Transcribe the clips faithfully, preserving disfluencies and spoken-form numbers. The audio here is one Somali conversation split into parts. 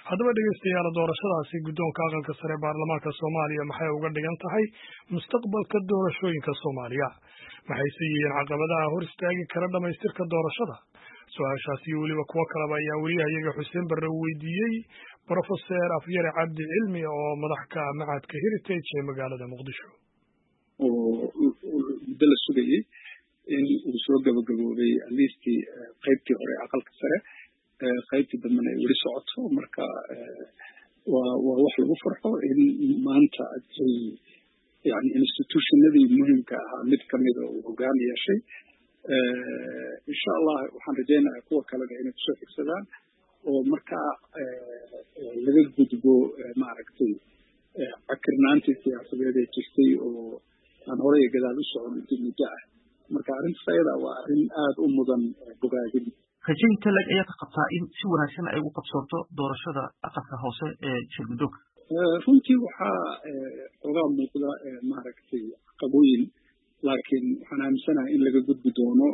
haddaba dhegeystayaal doorashadaasi guddoonka aqalka sare ee baarlamaanka Soomaaliya maxay uga dhigan tahay mustaqbalka doorashooyinka Soomaaliya maxayse yihiin caqabadaha hor istaagi kara dhamaystirka doorashada su'aashaasi iyo weliba kuwa kaleba ayaa wariyahayaga Xuseen Barre weydiiyey Professor Afyare Cabdi Cilmi oo madax ka ah Macadka Heritage ee magaalada Muqdisho oo dal sugayay in uu soo gabagaboobay liistii qaybtii hore aqalka sare qaybtii dambena ay weli socoto marka waa waa wax lagu farxo in maanta ay yani institutionadii muhiimka ahaa mid kamid oo hoggaan yeeshay insha allah waxaan rajaynayaa kuwa kalena inay kusoo xigsadaan oo markaa laga gudbo maaragtay cakirnaantii siyaasadeed ee jirtay oo aan horey gadaal u socon intii muddo ah marka arrintaas ayada waa arrin aada u mudan bogaadin rajaynta lag ayaa ka qabtaa in si wanaagsan ay u qabsoonto doorashada aqalka hoose ee shirguddoonka runtii waxaa xoogaa muuqda maaragtay caqabooyin laakiin waxaan aaminsanahay in laga gudbi doono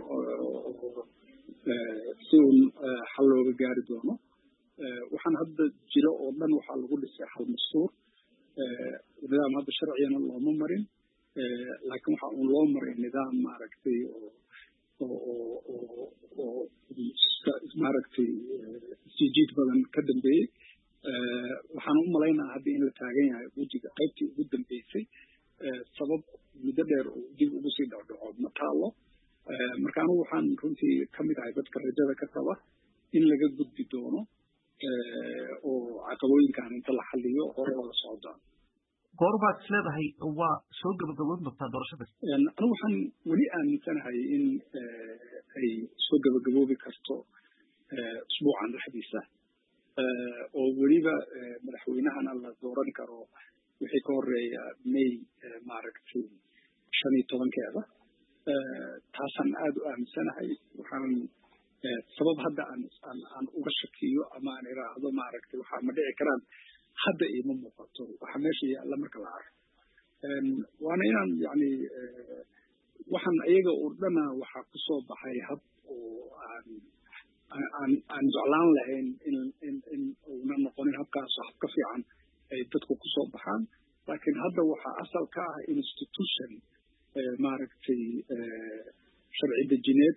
si uun xal looga gaari doono waxaan hadda jiro oo dhan waxaa lagu dhisay hal dastuur nidaam hadda sharciyana looma marin laakiin waxaa uun loo maray nidaam maaragtay oo oo oo oo maaragtay sijiid badan ka dambeeyey waxaan u malaynayaa hadda in la taagan yahay wejiga qaybtii ugu dambeysay sabab muddo dheer oo dib ugu sii dhacdhaco ma taalo marka anigu waxaan runtii ka mid ahay dadka rajada ka qaba in laga gudbi doono oo caqabooyinkan inta la xaliyo hore loola socdaan goorbaad is leedahay waa soo gabagaboon doontaa doorashada anigu waxaan weli aaminsanahay in ay soo gabagaboobi karto usbuucan dhexdiisa oo weliba madaxweynahana la dooran karo wixii ka horeeya may maaragtay shan iyo tobankeeda taasaan aada u aaminsanahay waxaan sabab hadda aan aan aan uga shakiyo ama aan iraahdo maaragtay waxaa ma dhici karaan hadda iima muuqato waxa meesha yaalla marka la arko waana inaan yani waxaan iyaga oo dhana waxaa kusoo baxay hab oo aan aan aan jeclaan lahayn in in in uuna noqonin habkaas hab ka fiican ay dadku kusoo baxaan laakiin hadda waxaa asal ka ah institution maaragtay sharci dejineed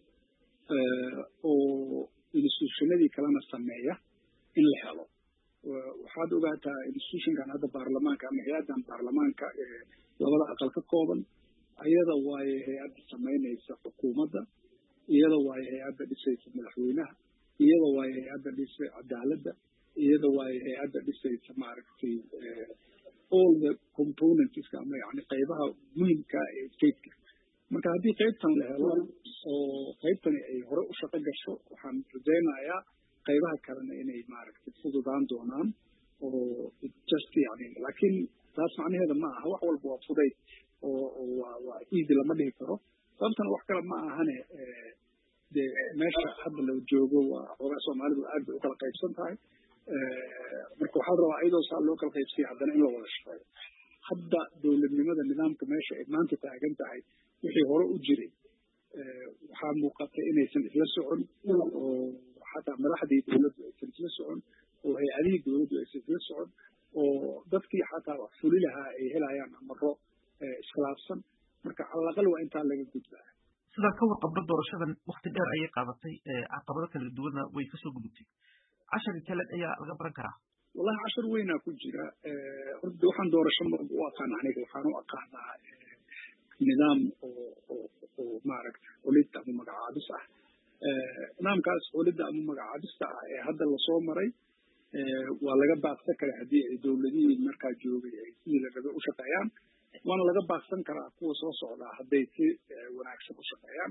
oo institutionadii kalena sameeya in la helo waxaad ogaataa institutionkan hadda baarlamaanka ama hay-addan baarlamaanka ee labada aqal ka kooban iyada waaye hay-adda samaynaysa xukuumadda iyada waaye hay-adda dhisaysa madaxweynaha iyada waaye hay-adda dhisay cadaaladda iyada waaye hay-adda dhisaysa maaragtay all the components ama yani qaybaha muhimka ee stateka marka haddii qaybtan la helo oo qaybtani ay hore u shaqo gasho waxaan rajaynayaa qaybaha kalena inay maaragtay fududaan doonaan oo just yani laakiin taas macnaheeda ma aha wax walba waa fudayd oo oo waa waa easy lama dhihi karo sababtana wax kale ma ahane dee meesha hadda la joogo waa xoogaa soomaalidu aad bay u kala qaybsan tahay marka waxaa rabaa iyadoo saa loo kala qaybsiya haddana in la wada shaqeeyo hadda dowladnimada nidaamka meesha ay maanta taagan tahay wixii hore u jiray waxaa muuqata inaysan isla socon oo xataa madaxdii dowladdu aysan isla socon oo hay-adihii dowladdu aysan isla socon oo dadkii xataa wax fuli lahaa ay helayaan amaro iskhilaafsan marka calaqal waa intaa laga gudbaa sidaa ka warqabna doorashadan wakti dheer ayay qaadatay caqabado kala duwanna way kasoo gudubtay cashar kale ayaa laga baran karaa wallahi cashar weynaa ku jira horta waxaan doorasho u aqaan aniga waxaan u aqaanaa nidaam oo oo oo maaragtay xulid ama magacaabis ah nidaamkaas xulidda ama magacaabista ah ee hadda lasoo maray waa laga baaqsan karaa haddii ay dowladihii markaa joogay ay sidii la rabay u shaqeeyaan waana laga baaqsan karaa kuwa soo socdaa hadday si wanaagsan u shaqeeyaan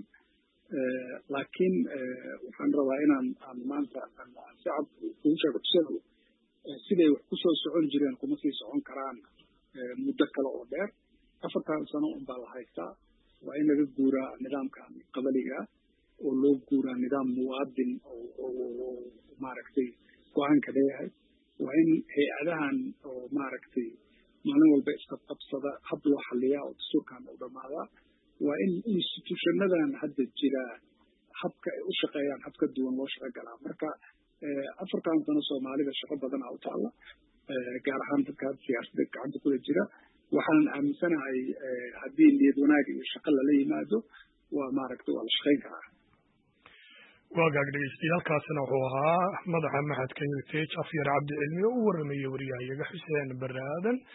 laakiin waxaan rabaa inaan aan maanta si cad ugu sheego tusado siday wax kusoo socon jireen kuma sii socon karaan muddo kale oo dheer afartan sano un baa la haystaa waa in laga guuraa nidaamkan qabaliga oo loo guuraa nidaam muwaadin oo maaragtay go-aanka leeyahay waa in hay-adahan oo maaragtay maalin walba isqabqabsada hab loo xaliyaa oo dastuurkan u dhammaadaa waa in institutionadan hadda jira habka ay u shaqeeyaan hab ka duwan loo shaqo galaa marka afartan sano soomaalida shaqo badanaa u taalla gaar ahaan dadka siyaasadda gacanta kula jira waxaanan aaminsanahay haddii niyad wanaag iyo shaqo lala yimaado waa maaragta waa la shaqayn karaa waagaag dhegeystayaaalkaasina wuxuu ahaa madaxa maxadka heritage afyar cabdi cilmi oo u waramayay wariyahayaga xuseen bare aadan